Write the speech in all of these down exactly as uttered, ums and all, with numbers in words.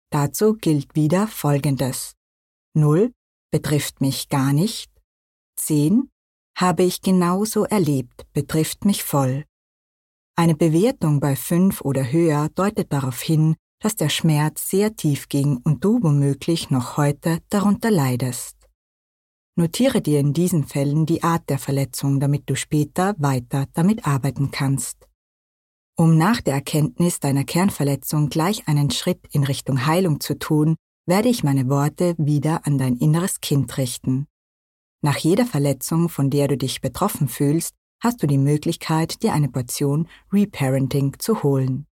Dazu gilt wieder Folgendes. null betrifft mich gar nicht. zehn habe ich genauso erlebt, betrifft mich voll. Eine Bewertung bei fünf oder höher deutet darauf hin, dass der Schmerz sehr tief ging und du womöglich noch heute darunter leidest. Notiere dir in diesen Fällen die Art der Verletzung, damit du später weiter damit arbeiten kannst. Um nach der Erkenntnis deiner Kernverletzung gleich einen Schritt in Richtung Heilung zu tun, werde ich meine Worte wieder an dein inneres Kind richten. Nach jeder Verletzung, von der du dich betroffen fühlst, hast du die Möglichkeit, dir eine Portion Reparenting zu holen.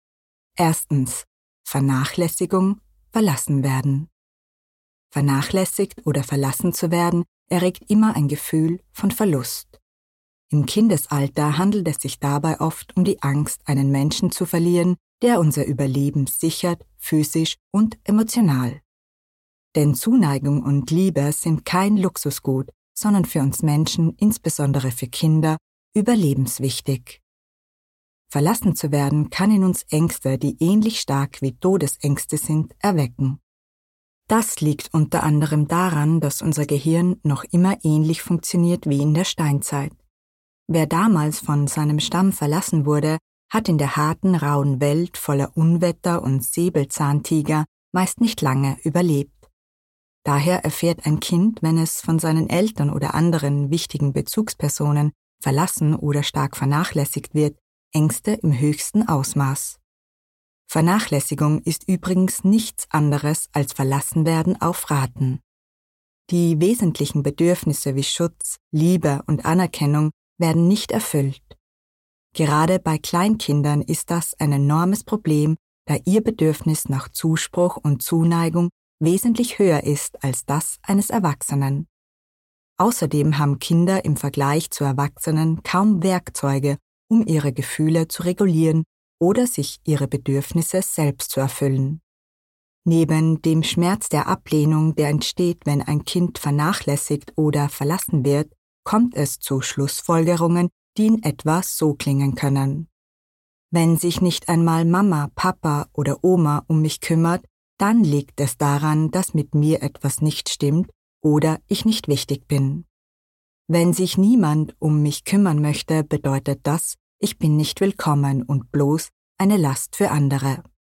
Erstens. Vernachlässigung, verlassen werden. Vernachlässigt oder verlassen zu werden, erregt immer ein Gefühl von Verlust. Im Kindesalter handelt es sich dabei oft um die Angst, einen Menschen zu verlieren, der unser Überleben sichert, physisch und emotional. Denn Zuneigung und Liebe sind kein Luxusgut, sondern für uns Menschen, insbesondere für Kinder, überlebenswichtig. Verlassen zu werden kann in uns Ängste, die ähnlich stark wie Todesängste sind, erwecken. Das liegt unter anderem daran, dass unser Gehirn noch immer ähnlich funktioniert wie in der Steinzeit. Wer damals von seinem Stamm verlassen wurde, hat in der harten, rauen Welt voller Unwetter und Säbelzahntiger meist nicht lange überlebt. Daher erfährt ein Kind, wenn es von seinen Eltern oder anderen wichtigen Bezugspersonen verlassen oder stark vernachlässigt wird, Ängste im höchsten Ausmaß. Vernachlässigung ist übrigens nichts anderes als Verlassenwerden auf Raten. Die wesentlichen Bedürfnisse wie Schutz, Liebe und Anerkennung werden nicht erfüllt. Gerade bei Kleinkindern ist das ein enormes Problem, da ihr Bedürfnis nach Zuspruch und Zuneigung wesentlich höher ist als das eines Erwachsenen. Außerdem haben Kinder im Vergleich zu Erwachsenen kaum Werkzeuge, um ihre Gefühle zu regulieren oder sich ihre Bedürfnisse selbst zu erfüllen. Neben dem Schmerz der Ablehnung, der entsteht, wenn ein Kind vernachlässigt oder verlassen wird, kommt es zu Schlussfolgerungen, die in etwa so klingen können. Wenn sich nicht einmal Mama, Papa oder Oma um mich kümmert, dann liegt es daran, dass mit mir etwas nicht stimmt oder ich nicht wichtig bin. Wenn sich niemand um mich kümmern möchte, bedeutet das, ich bin nicht willkommen und bloß eine Last für andere.